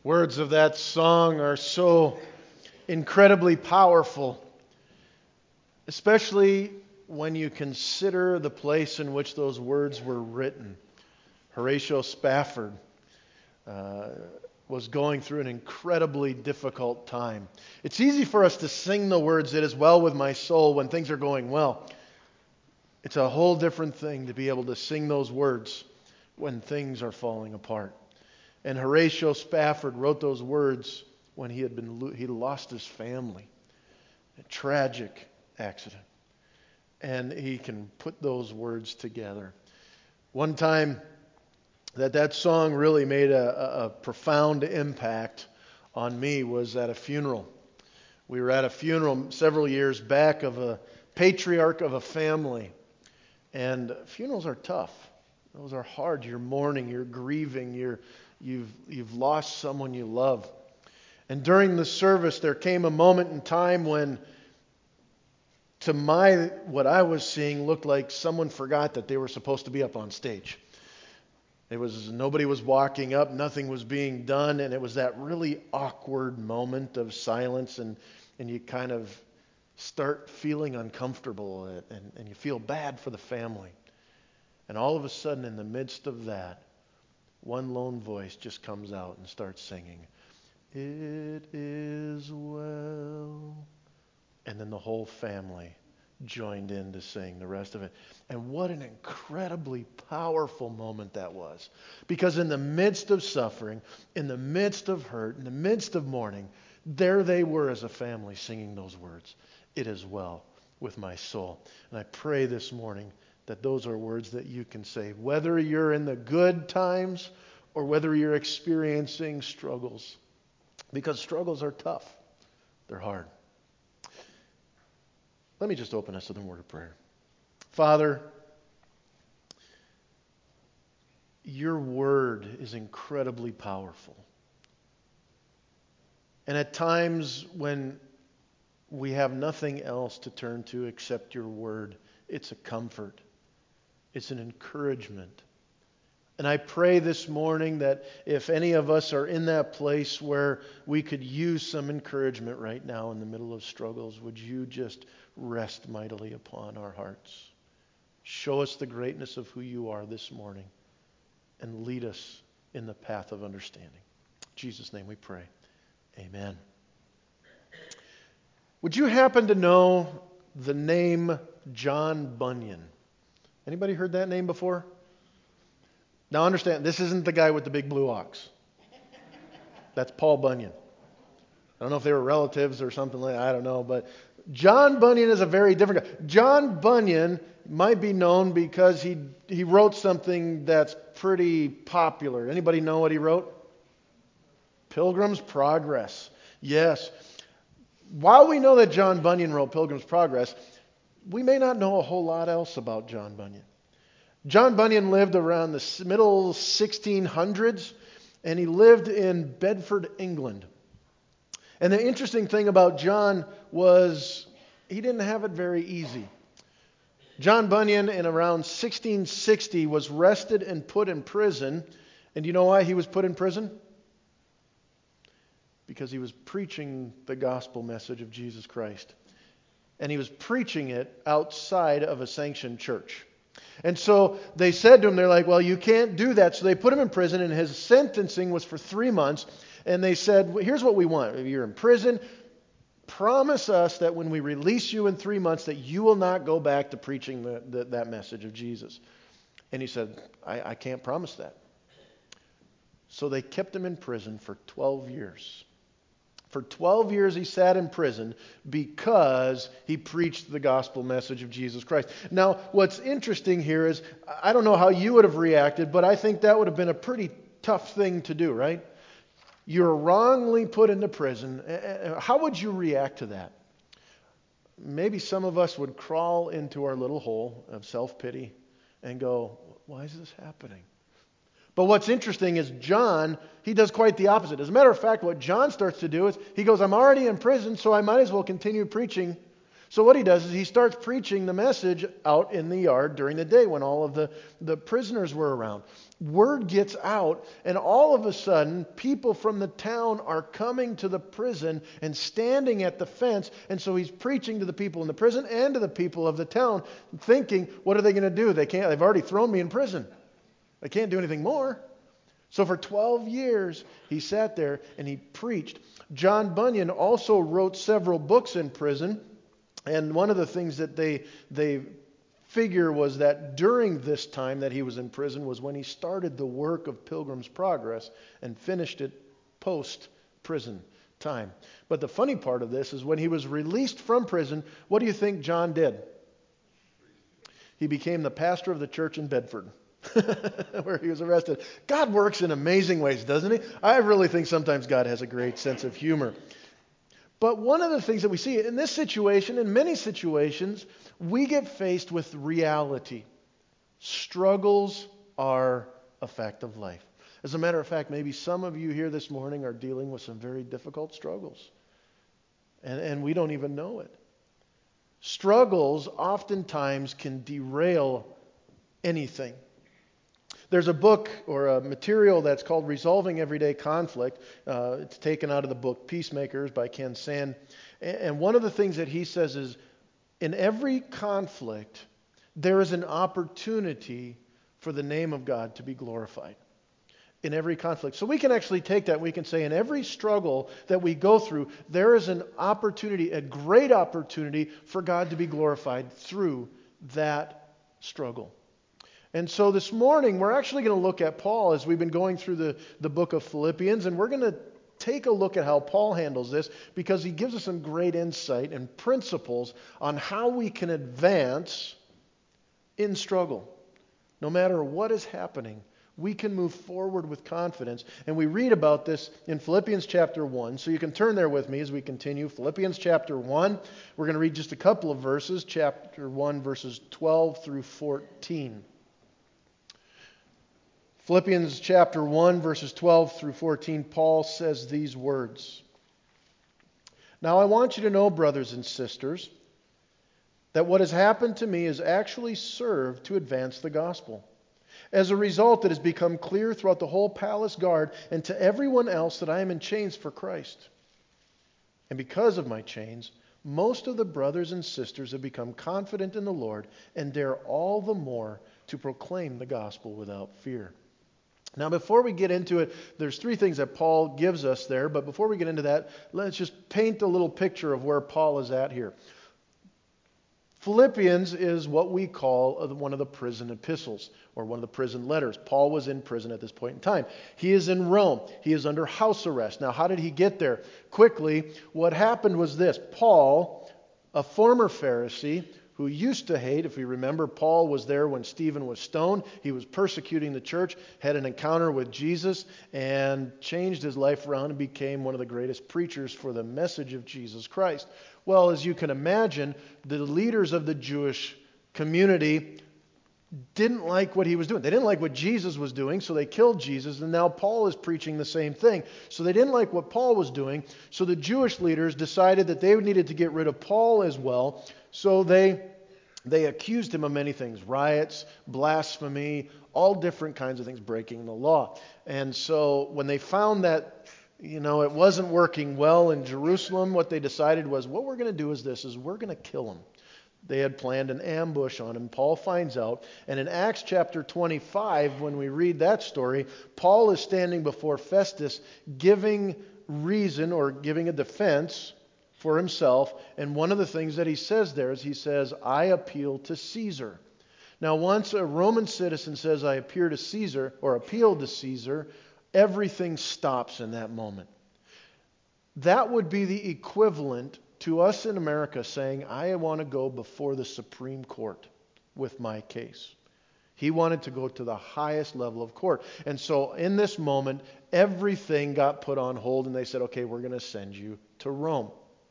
Words of that song are so incredibly powerful, especially when you consider the place in which those words were written. Horatio Spafford was going through an incredibly difficult time. It's easy for us to sing the words, "It is well with my soul," when things are going well. It's a whole different thing to be able to sing those words when things are falling apart. And Horatio Spafford wrote those words when he lost his family. A tragic accident. And he can put those words together. One time that song really made a profound impact on me was at a funeral. We were at a funeral several years back of a patriarch of a family. And funerals are tough. Those are hard. You're mourning, you're grieving, you've lost someone you love. And during the service, there came a moment in time when, what I was seeing looked like someone forgot that they were supposed to be up on stage. Nobody was walking up, nothing was being done, and it was that really awkward moment of silence, and you kind of start feeling uncomfortable, and you feel bad for the family. And all of a sudden, in the midst of that, one lone voice just comes out and starts singing, "It is well." And then the whole family joined in to sing the rest of it. And what an incredibly powerful moment that was. Because in the midst of suffering, in the midst of hurt, in the midst of mourning, there they were as a family singing those words. "It is well with my soul." And I pray this morning that those are words that you can say, whether you're in the good times or whether you're experiencing struggles. Because struggles are tough. They're hard. Let me just open us with a word of prayer. Father, your word is incredibly powerful. And at times when we have nothing else to turn to except your word, it's a comfort. It's an encouragement. And I pray this morning that if any of us are in that place where we could use some encouragement right now in the middle of struggles, would you just rest mightily upon our hearts? Show us the greatness of who you are this morning and lead us in the path of understanding. In Jesus' name we pray. Amen. Would you happen to know the name John Bunyan? Anybody heard that name before? Now understand, this isn't the guy with the big blue ox. That's Paul Bunyan. I don't know if they were relatives or something like that, I don't know, but John Bunyan is a very different guy. John Bunyan might be known because he wrote something that's pretty popular. Anybody know what he wrote? Pilgrim's Progress. Yes. While we know that John Bunyan wrote Pilgrim's Progress, we may not know a whole lot else about John Bunyan. John Bunyan lived around the middle 1600s, and he lived in Bedford, England. And the interesting thing about John was he didn't have it very easy. John Bunyan, in around 1660, was arrested and put in prison. And do you know why he was put in prison? Because he was preaching the gospel message of Jesus Christ. And he was preaching it outside of a sanctioned church. And so they said to him, they're like, well, you can't do that. So they put him in prison, and his sentencing was for 3 months. And they said, well, here's what we want. You're in prison. Promise us that when we release you in 3 months that you will not go back to preaching that message of Jesus. And he said, I can't promise that. So they kept him in prison for 12 years. For 12 years he sat in prison because he preached the gospel message of Jesus Christ. Now, what's interesting here is, I don't know how you would have reacted, but I think that would have been a pretty tough thing to do, right? You're wrongly put into prison. How would you react to that? Maybe some of us would crawl into our little hole of self-pity and go, why is this happening? But what's interesting is John, he does quite the opposite. As a matter of fact, what John starts to do is he goes, I'm already in prison, so I might as well continue preaching So what he does is he starts preaching the message out in the yard during the day when all of the prisoners were around. Word gets out, and all of a sudden, people from the town are coming to the prison and standing at the fence. And so he's preaching to the people in the prison and to the people of the town, thinking, what are they going to do? They've already thrown me in prison. They can't do anything more. So for 12 years, he sat there and he preached. John Bunyan also wrote several books in prison. And one of the things that they figure was that during this time that he was in prison was when he started the work of Pilgrim's Progress and finished it post-prison time. But the funny part of this is when he was released from prison, what do you think John did? He became the pastor of the church in Bedford, where he was arrested. God works in amazing ways, doesn't he? I really think sometimes God has a great sense of humor. But one of the things that we see in this situation, in many situations, we get faced with reality. Struggles are a fact of life. As a matter of fact, maybe some of you here this morning are dealing with some very difficult struggles. And we don't even know it. Struggles oftentimes can derail anything. There's a book or a material that's called Resolving Everyday Conflict. It's taken out of the book Peacemakers by Ken Sand. And one of the things that he says is, in every conflict, there is an opportunity for the name of God to be glorified. In every conflict. So we can actually take that and we can say in every struggle that we go through, there is an opportunity, a great opportunity for God to be glorified through that struggle. And so this morning, we're actually going to look at Paul as we've been going through the book of Philippians, and we're going to take a look at how Paul handles this because he gives us some great insight and principles on how we can advance in struggle. No matter what is happening, we can move forward with confidence. And we read about this in Philippians chapter 1. So you can turn there with me as we continue. Philippians chapter 1. We're going to read just a couple of verses. Chapter 1, verses 12 through 14. Philippians chapter 1, verses 12 through 14, Paul says these words. Now I want you to know, brothers and sisters, that what has happened to me has actually served to advance the gospel. As a result, it has become clear throughout the whole palace guard and to everyone else that I am in chains for Christ. And because of my chains, most of the brothers and sisters have become confident in the Lord and dare all the more to proclaim the gospel without fear. Now, before we get into it, there's three things that Paul gives us there. But before we get into that, let's just paint a little picture of where Paul is at here. Philippians is what we call one of the prison epistles or one of the prison letters. Paul was in prison at this point in time. He is in Rome. He is under house arrest. Now, how did he get there? Quickly, what happened was this. Paul, a former Pharisee, who used to hate, if we remember, Paul was there when Stephen was stoned. He was persecuting the church, had an encounter with Jesus, and changed his life around and became one of the greatest preachers for the message of Jesus Christ. Well, as you can imagine, the leaders of the Jewish community didn't like what he was doing. They didn't like what Jesus was doing, so they killed Jesus, and now Paul is preaching the same thing. So they didn't like what Paul was doing, so the Jewish leaders decided that they needed to get rid of Paul as well. So they accused him of many things, riots, blasphemy, all different kinds of things, breaking the law. And so when they found that, it wasn't working well in Jerusalem, what they decided was, what we're going to do is we're going to kill him. They had planned an ambush on him. Paul finds out. And in Acts chapter 25, when we read that story, Paul is standing before Festus giving reason or giving a defense for himself. And one of the things that he says there is he says, I appeal to Caesar. Now, once a Roman citizen says, I appeal to Caesar, everything stops in that moment. That would be the equivalent to us in America saying, I want to go before the Supreme Court with my case. He wanted to go to the highest level of court. And so in this moment, everything got put on hold and they said, okay, we're going to send you to Rome.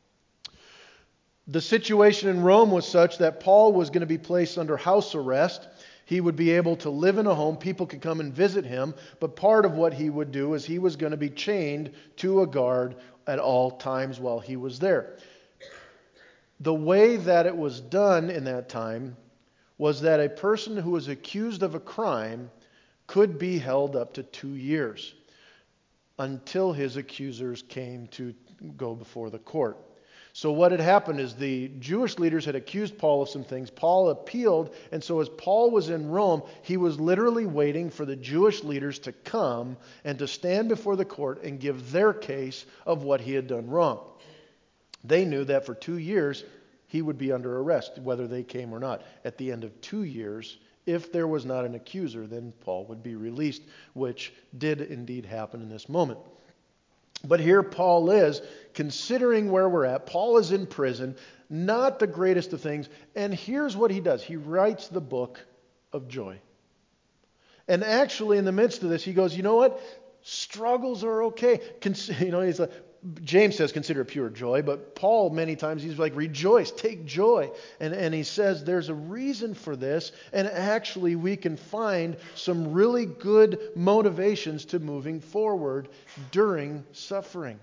The situation in Rome was such that Paul was going to be placed under house arrest. He would be able to live in a home. People could come and visit him. But part of what he would do is he was going to be chained to a guard at all times while he was there. The way that it was done in that time was that a person who was accused of a crime could be held up to 2 years until his accusers came to go before the court. So what had happened is the Jewish leaders had accused Paul of some things. Paul appealed, and so as Paul was in Rome, he was literally waiting for the Jewish leaders to come and to stand before the court and give their case of what he had done wrong. They knew that for 2 years he would be under arrest, whether they came or not. At the end of 2 years, if there was not an accuser, then Paul would be released, which did indeed happen in this moment. But here Paul is, considering where we're at. Paul is in prison, not the greatest of things. And here's what he does. He writes the book of joy. And actually, in the midst of this, he goes, you know what? Struggles are okay. He's like, James says consider it pure joy, but Paul many times he's like rejoice, take joy. And he says there's a reason for this, and actually we can find some really good motivations to moving forward during suffering.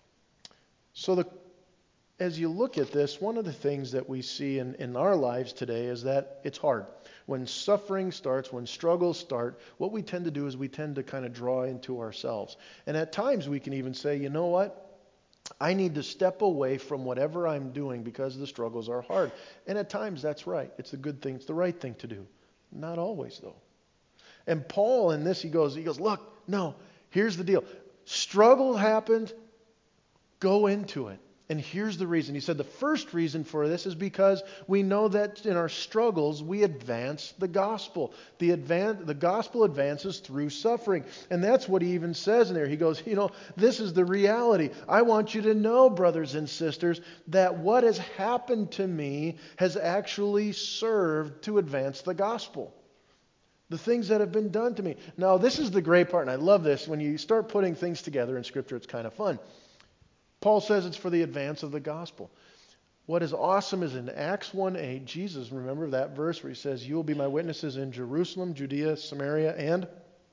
So as you look at this, one of the things that we see in our lives today is that it's hard. When suffering starts, when struggles start, what we tend to do is we tend to kind of draw into ourselves. And at times we can even say, you know what? I need to step away from whatever I'm doing because the struggles are hard. And at times that's right. It's the good thing. It's the right thing to do. Not always, though. And Paul in this, he goes, look, no, here's the deal. Struggle happened. Go into it. And here's the reason. He said the first reason for this is because we know that in our struggles we advance the gospel. The gospel advances through suffering. And that's what he even says in there. He goes, this is the reality. I want you to know, brothers and sisters, that what has happened to me has actually served to advance the gospel. The things that have been done to me. Now, this is the great part, and I love this. When you start putting things together in Scripture, it's kind of fun. Paul says it's for the advance of the gospel. What is awesome is in Acts 1:8, Jesus, remember that verse where he says, you will be my witnesses in Jerusalem, Judea, Samaria, and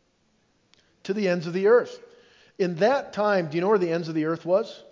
to the ends of the earth. In that time, do you know where the ends of the earth was?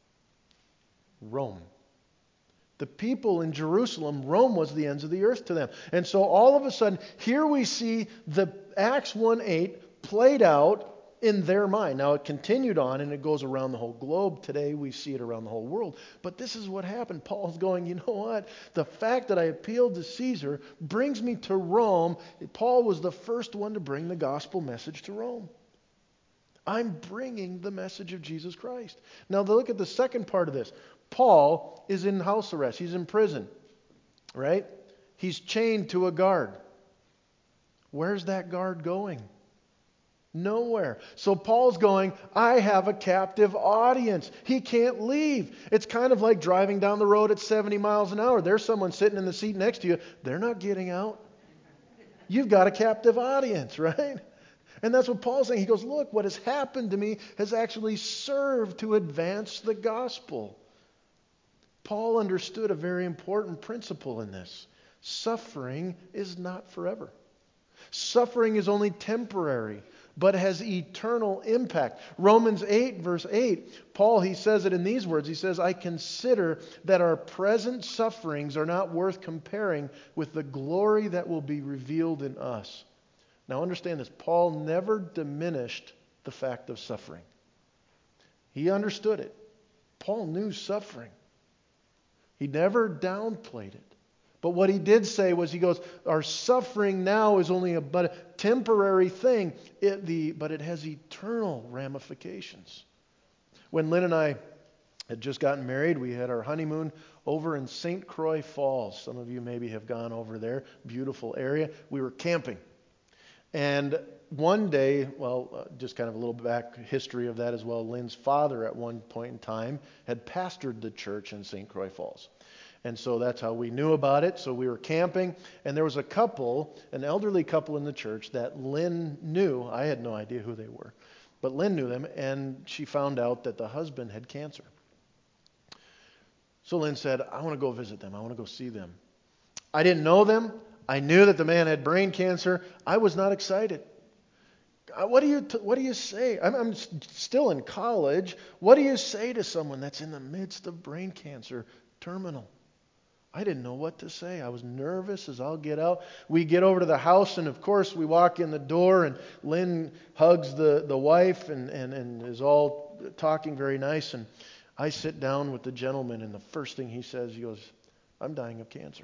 Rome. The people in Jerusalem, Rome was the ends of the earth to them. And so all of a sudden, here we see the Acts 1:8 played out in their mind. Now it continued on and it goes around the whole globe. Today we see it around the whole world. But this is what happened. Paul's going, you know what? The fact that I appealed to Caesar brings me to Rome. Paul was the first one to bring the gospel message to Rome. I'm bringing the message of Jesus Christ. Now look at the second part of this. Paul is in house arrest. He's in prison, right? He's chained to a guard. Where's that guard going? Nowhere. So Paul's going, I have a captive audience. He can't leave. It's kind of like driving down the road at 70 miles an hour. There's someone sitting in the seat next to you. They're not getting out. You've got a captive audience, right? And that's what Paul's saying. He goes, look, what has happened to me has actually served to advance the gospel. Paul understood a very important principle in this. Suffering is not forever. Suffering is only temporary, but has eternal impact. Romans 8, verse 8, Paul, he says it in these words. He says, I consider that our present sufferings are not worth comparing with the glory that will be revealed in us. Now understand this. Paul never diminished the fact of suffering. He understood it. Paul knew suffering. He never downplayed it. But what he did say was, he goes, our suffering now is only but a temporary thing, but it has eternal ramifications. When Lynn and I had just gotten married, we had our honeymoon over in St. Croix Falls. Some of you maybe have gone over there. Beautiful area. We were camping. And one day, just kind of a little back history of that as well, Lynn's father at one point in time had pastored the church in St. Croix Falls. And so that's how we knew about it. So we were camping, and there was a couple, an elderly couple in the church that Lynn knew. I had no idea who they were, but Lynn knew them, and she found out that the husband had cancer. So Lynn said, I want to go visit them. I want to go see them. I didn't know them. I knew that the man had brain cancer. I was not excited. What do you say? I'm still in college. What do you say to someone that's in the midst of brain cancer, terminal? I didn't know what to say. I was nervous as I'll get out. We get over to the house, and of course we walk in the door, and Lynn hugs the wife and is all talking very nice. And I sit down with the gentleman, and the first thing he says, he goes, "I'm dying of cancer."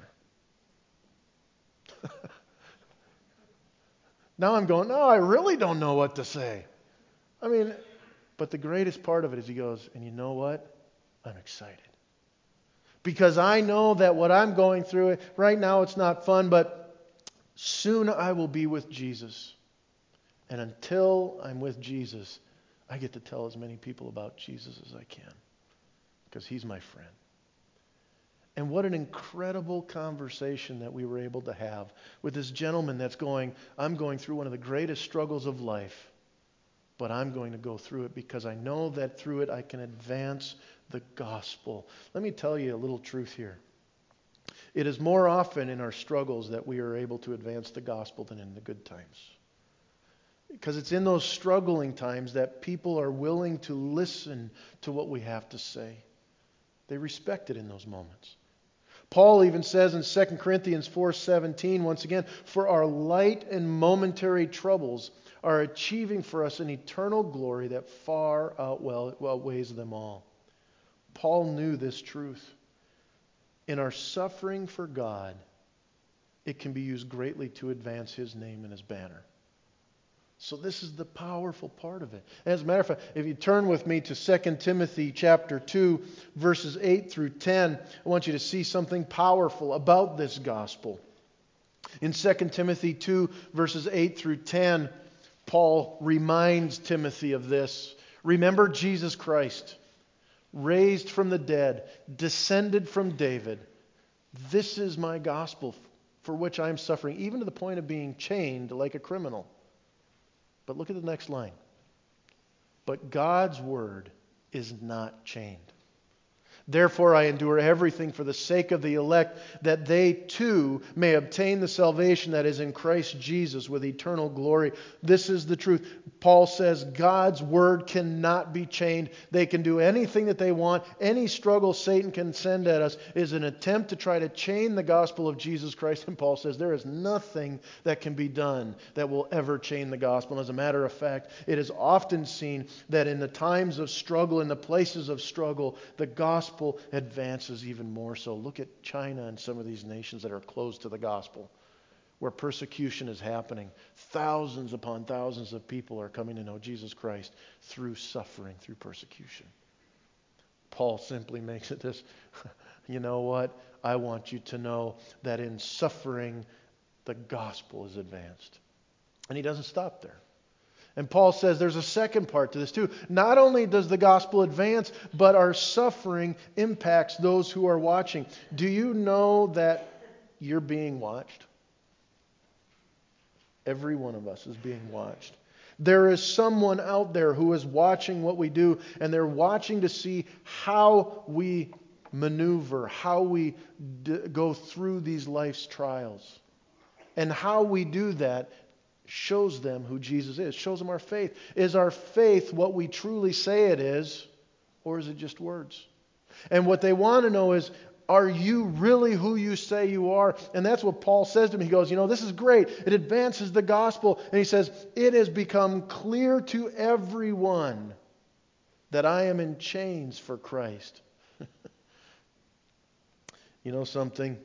Now I'm going, no, I really don't know what to say. I mean, but the greatest part of it is he goes, "And you know what? I'm excited. Because I know that what I'm going through, right now it's not fun, but soon I will be with Jesus. And until I'm with Jesus, I get to tell as many people about Jesus as I can. Because He's my friend." And what an incredible conversation that we were able to have with this gentleman that's going, "I'm going through one of the greatest struggles of life, but I'm going to go through it because I know that through it I can advance the gospel." Let me tell you a little truth here. It is more often in our struggles that we are able to advance the gospel than in the good times. Because it's in those struggling times that people are willing to listen to what we have to say. They respect it in those moments. Paul even says in 2 Corinthians 4:17, once again, "For our light and momentary troubles are achieving for us an eternal glory that far outweighs them all." Paul knew this truth. In our suffering for God, it can be used greatly to advance His name and His banner. So this is the powerful part of it. As a matter of fact, if you turn with me to 2 Timothy chapter 2, verses 8 through 10, I want you to see something powerful about this gospel. In 2 Timothy 2, verses 8 through 10, Paul reminds Timothy of this. "Remember Jesus Christ, raised from the dead, descended from David. This is my gospel for which I am suffering, even to the point of being chained like a criminal." But look at the next line. "But God's word is not chained. Therefore I endure everything for the sake of the elect, that they too may obtain the salvation that is in Christ Jesus with eternal glory." This is the truth. Paul says God's word cannot be chained. They can do anything that they want. Any struggle Satan can send at us is an attempt to try to chain the gospel of Jesus Christ. And Paul says there is nothing that can be done that will ever chain the gospel. And as a matter of fact, it is often seen that in the times of struggle, in the places of struggle, the gospel advances even more so. Look at China and some of these nations that are closed to the gospel, where persecution is happening. Thousands upon thousands of people are coming to know Jesus Christ through suffering, through persecution. Paul simply makes it this, you know what? I want you to know that in suffering, the gospel is advanced. And he doesn't stop there. And Paul says there's a second part to this too. Not only does the gospel advance, but our suffering impacts those who are watching. Do you know that you're being watched? Every one of us is being watched. There is someone out there who is watching what we do, and they're watching to see how we maneuver, how we go through these life's trials. And how we do that shows them who Jesus is, shows them our faith. Is our faith what we truly say it is, or is it just words? And what they want to know is, are you really who you say you are? And that's what Paul says to me. He goes, this is great. It advances the gospel. And he says, it has become clear to everyone that I am in chains for Christ. You know something?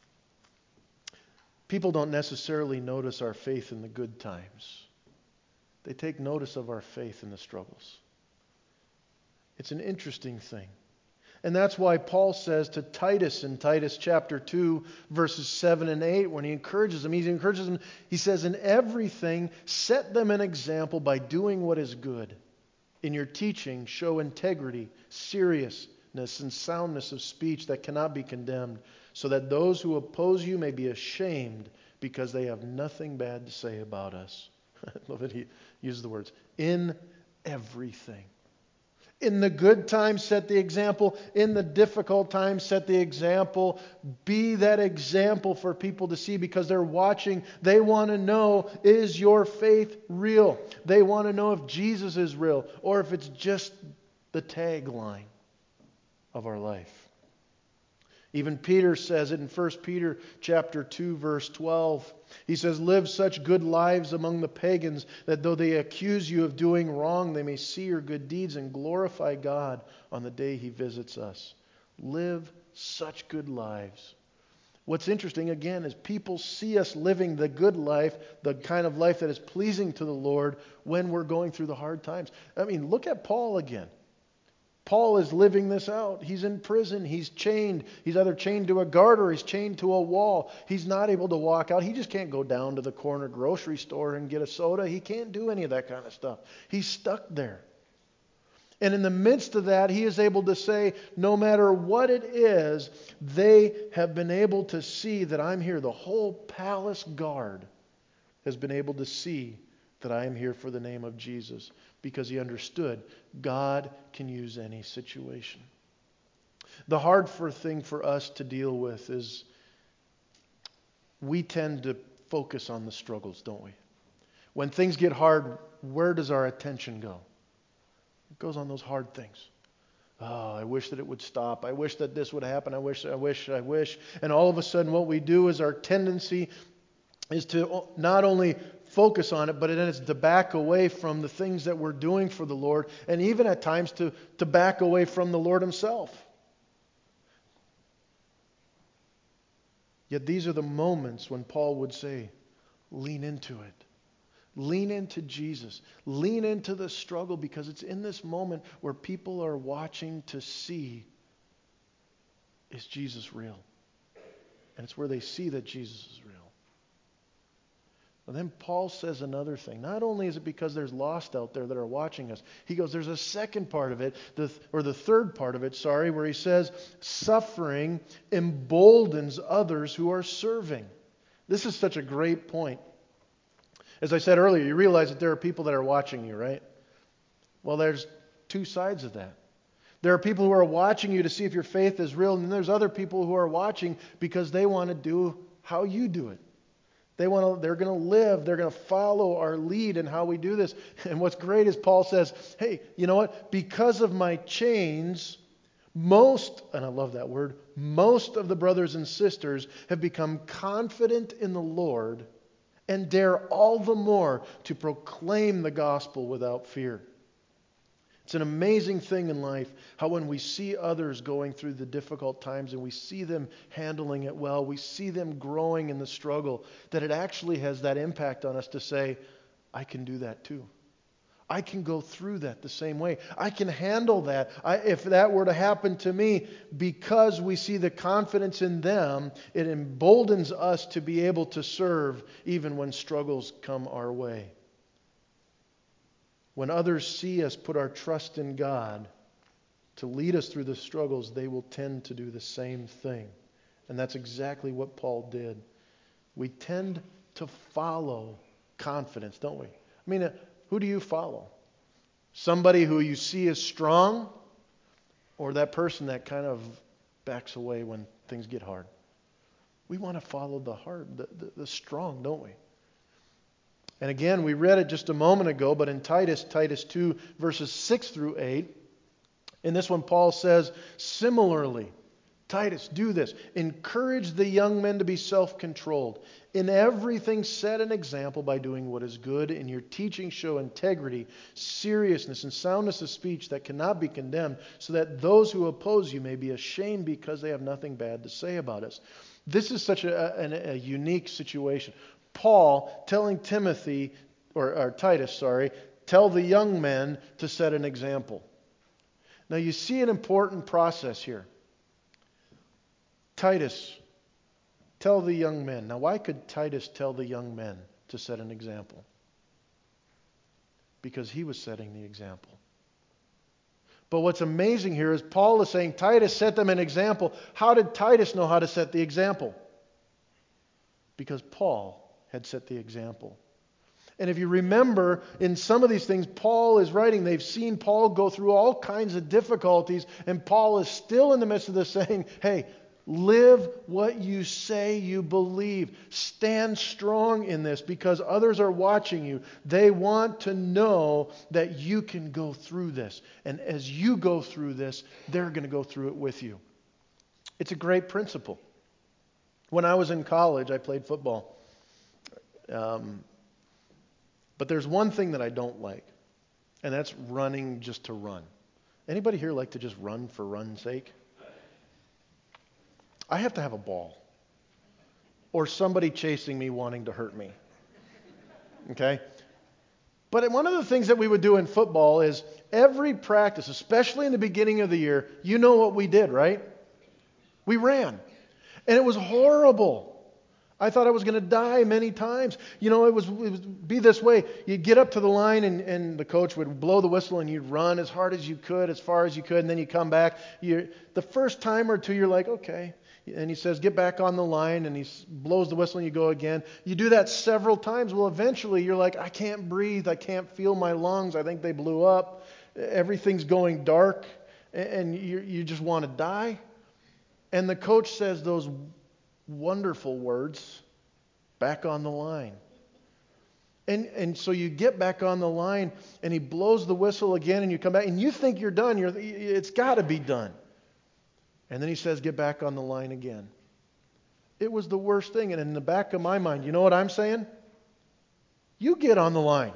People don't necessarily notice our faith in the good times. They take notice of our faith in the struggles. It's an interesting thing. And that's why Paul says to Titus in Titus chapter 2, verses 7 and 8, when he encourages them, he says, "In everything, set them an example by doing what is good. In your teaching, show integrity, seriousness, and soundness of speech that cannot be condemned, so that those who oppose you may be ashamed because they have nothing bad to say about us." I love that he uses the words, in everything. In the good times, set the example. In the difficult times, set the example. Be that example for people to see because they're watching. They want to know, is your faith real? They want to know if Jesus is real or if it's just the tagline of our life. Even Peter says it in 1 Peter chapter 2, verse 12. He says, live such good lives among the pagans that though they accuse you of doing wrong, they may see your good deeds and glorify God on the day He visits us. Live such good lives. What's interesting, again, is people see us living the good life, the kind of life that is pleasing to the Lord when we're going through the hard times. I mean, look at Paul again. Paul is living this out. He's in prison. He's chained. He's either chained to a guard or he's chained to a wall. He's not able to walk out. He just can't go down to the corner grocery store and get a soda. He can't do any of that kind of stuff. He's stuck there. And in the midst of that, he is able to say, no matter what it is, they have been able to see that I'm here. The whole palace guard has been able to see that I am here for the name of Jesus, because he understood God can use any situation. The hard thing for us to deal with is we tend to focus on the struggles, don't we? When things get hard, where does our attention go? It goes on those hard things. Oh, I wish that it would stop. I wish that this would happen. I wish. And all of a sudden what we do is our tendency is to not only focus on it, but it is to back away from the things that we're doing for the Lord, and even at times to back away from the Lord Himself. Yet these are the moments when Paul would say, lean into it. Lean into Jesus. Lean into the struggle, because it's in this moment where people are watching to see, is Jesus real? And it's where they see that Jesus is real. And then Paul says another thing. Not only is it because there's lost out there that are watching us. He goes, there's a second part of it, the third part of it, where he says, suffering emboldens others who are serving. This is such a great point. As I said earlier, you realize that there are people that are watching you, right? Well, there's two sides of that. There are people who are watching you to see if your faith is real, and then there's other people who are watching because they want to do how you do it. They're going to live, they're going to follow our lead in how we do this. And what's great is Paul says, hey, you know what? Because of my chains, most, and I love that word, most of the brothers and sisters have become confident in the Lord and dare all the more to proclaim the gospel without fear. It's an amazing thing in life how when we see others going through the difficult times and we see them handling it well, we see them growing in the struggle, that it actually has that impact on us to say, I can do that too. I can go through that the same way. I can handle that. If that were to happen to me, because we see the confidence in them, it emboldens us to be able to serve even when struggles come our way. When others see us put our trust in God to lead us through the struggles, they will tend to do the same thing. And that's exactly what Paul did. We tend to follow confidence, don't we? I mean, who do you follow? Somebody who you see as strong, or that person that kind of backs away when things get hard? We want to follow the hard, the strong, don't we? And again, we read it just a moment ago, but in Titus 2, verses 6 through 8, in this one Paul says, similarly, Titus, do this. Encourage the young men to be self-controlled. In everything set an example by doing what is good. In your teaching show integrity, seriousness, and soundness of speech that cannot be condemned, so that those who oppose you may be ashamed because they have nothing bad to say about us. This is such a unique situation. Paul telling Timothy, or Titus, tell the young men to set an example. Now you see an important process here. Titus, tell the young men. Now why could Titus tell the young men to set an example? Because he was setting the example. But what's amazing here is Paul is saying Titus set them an example. How did Titus know how to set the example? Because Paul had set the example. And if you remember, in some of these things Paul is writing, they've seen Paul go through all kinds of difficulties, and Paul is still in the midst of this saying, hey, live what you say you believe. Stand strong in this because others are watching you. They want to know that you can go through this. And as you go through this, they're going to go through it with you. It's a great principle. When I was in college, I played football. But there's one thing that I don't like, and that's running just to run. Anybody here like to just run for run's sake? I have to have a ball. Or somebody chasing me wanting to hurt me. Okay? But one of the things that we would do in football is every practice, especially in the beginning of the year, you know what we did, right? We ran. And it was horrible. I thought I was going to die many times. It would be this way. You'd get up to the line and the coach would blow the whistle and you'd run as hard as you could, as far as you could, and then you come back. The first time or two, you're like, okay. And he says, get back on the line, and he blows the whistle and you go again. You do that several times. Well, eventually you're like, I can't breathe. I can't feel my lungs. I think they blew up. Everything's going dark, and you just want to die. And the coach says those wonderful words, back on the line. And so you get back on the line, and he blows the whistle again, and you come back, and you think you're done. It's got to be done. And then he says, get back on the line again. It was the worst thing. And in the back of my mind, you know what I'm saying? You get on the line.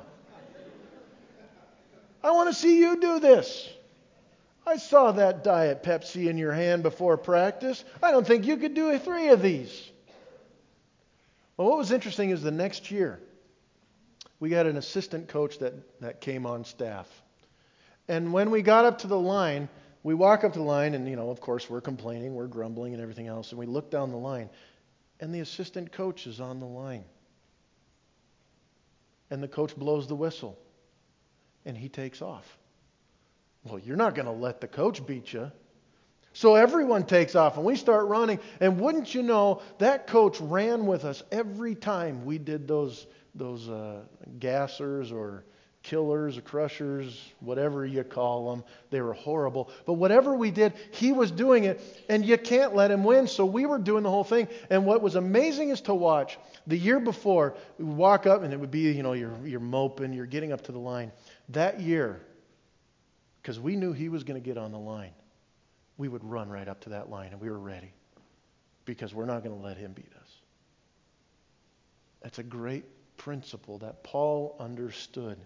I want to see you do this. I saw that Diet Pepsi in your hand before practice. I don't think you could do 3 of these. Well, what was interesting is the next year, we got an assistant coach that came on staff. And when we got up to the line, we walk up to the line, and, of course, we're complaining, we're grumbling and everything else. And we look down the line, and the assistant coach is on the line. And the coach blows the whistle, and he takes off. Well, you're not going to let the coach beat you. So everyone takes off, and we start running. And wouldn't you know, that coach ran with us every time we did those gassers or killers or crushers, whatever you call them. They were horrible. But whatever we did, he was doing it, and you can't let him win. So we were doing the whole thing. And what was amazing is to watch. The year before, we would walk up, and it would be, you're moping, you're getting up to the line. That year, because we knew he was going to get on the line, we would run right up to that line, and we were ready, because we're not going to let him beat us. That's a great principle that Paul understood.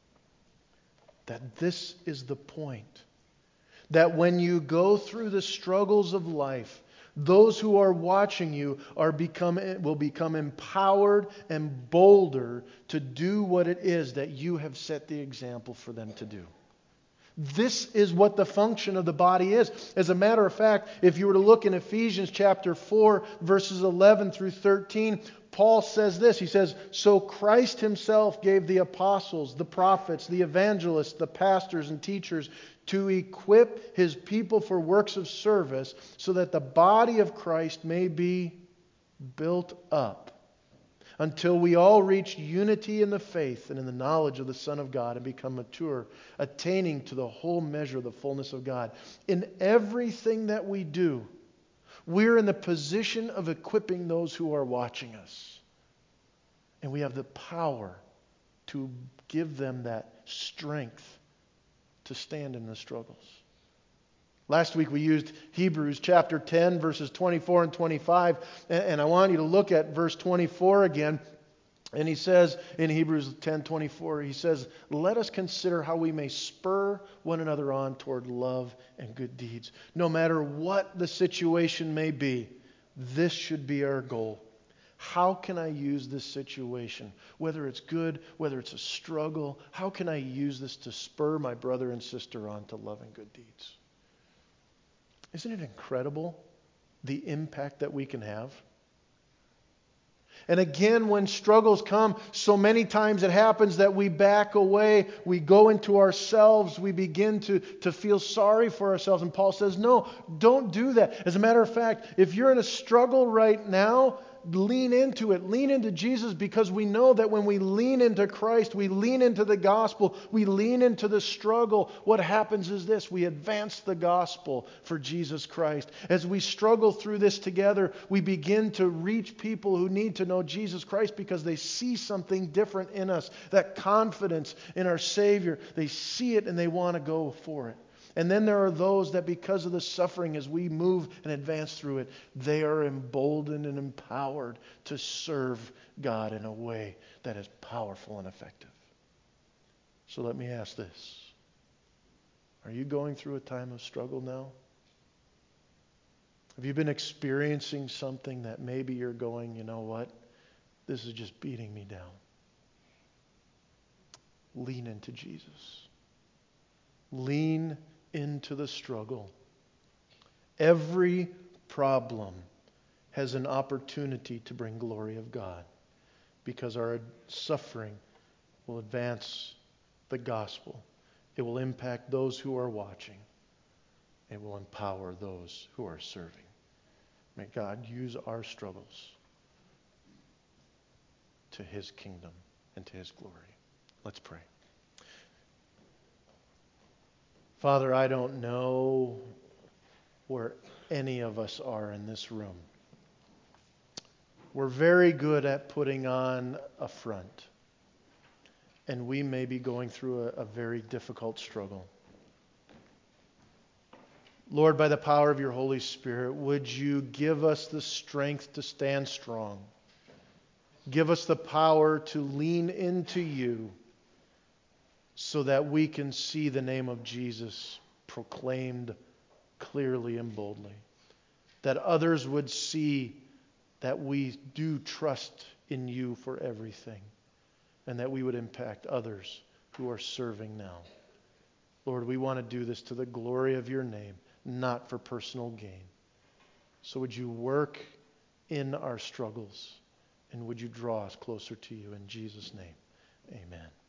That this is the point. That when you go through the struggles of life, those who are watching you will become empowered and bolder to do what it is that you have set the example for them to do. This is what the function of the body is. As a matter of fact, if you were to look in Ephesians chapter 4, verses 11 through 13, Paul says this. He says, so Christ himself gave the apostles, the prophets, the evangelists, the pastors and teachers to equip his people for works of service so that the body of Christ may be built up until we all reach unity in the faith and in the knowledge of the Son of God and become mature, attaining to the whole measure of the fullness of God. In everything that we do, we're in the position of equipping those who are watching us. And we have the power to give them that strength to stand in the struggles. Last week we used Hebrews chapter 10, verses 24 and 25. And I want you to look at verse 24 again. And he says in Hebrews 10:24, he says, let us consider how we may spur one another on toward love and good deeds. No matter what the situation may be, this should be our goal. How can I use this situation? Whether it's good, whether it's a struggle, how can I use this to spur my brother and sister on to love and good deeds? Isn't it incredible the impact that we can have? And again, when struggles come, so many times it happens that we back away, we go into ourselves, we begin to feel sorry for ourselves. And Paul says, no, don't do that. As a matter of fact, if you're in a struggle right now, lean into it. Lean into Jesus, because we know that when we lean into Christ, we lean into the gospel, we lean into the struggle, what happens is this: we advance the gospel for Jesus Christ. As we struggle through this together, we begin to reach people who need to know Jesus Christ because they see something different in us, that confidence in our Savior. They see it and they want to go for it. And then there are those that because of the suffering as we move and advance through it, they are emboldened and empowered to serve God in a way that is powerful and effective. So let me ask this. Are you going through a time of struggle now? Have you been experiencing something that maybe you're going, you know what? This is just beating me down. Lean into Jesus. Lean into the struggle. Every problem has an opportunity to bring glory of God because our suffering will advance the gospel. It will impact those who are watching. It will empower those who are serving. May God use our struggles to His kingdom and to His glory. Let's pray. Father, I don't know where any of us are in this room. We're very good at putting on a front. And we may be going through a very difficult struggle. Lord, by the power of your Holy Spirit, would you give us the strength to stand strong? Give us the power to lean into you so that we can see the name of Jesus proclaimed clearly and boldly. That others would see that we do trust in you for everything. And that we would impact others who are serving now. Lord, we want to do this to the glory of your name, not for personal gain. So would you work in our struggles, and would you draw us closer to you in Jesus' name? Amen.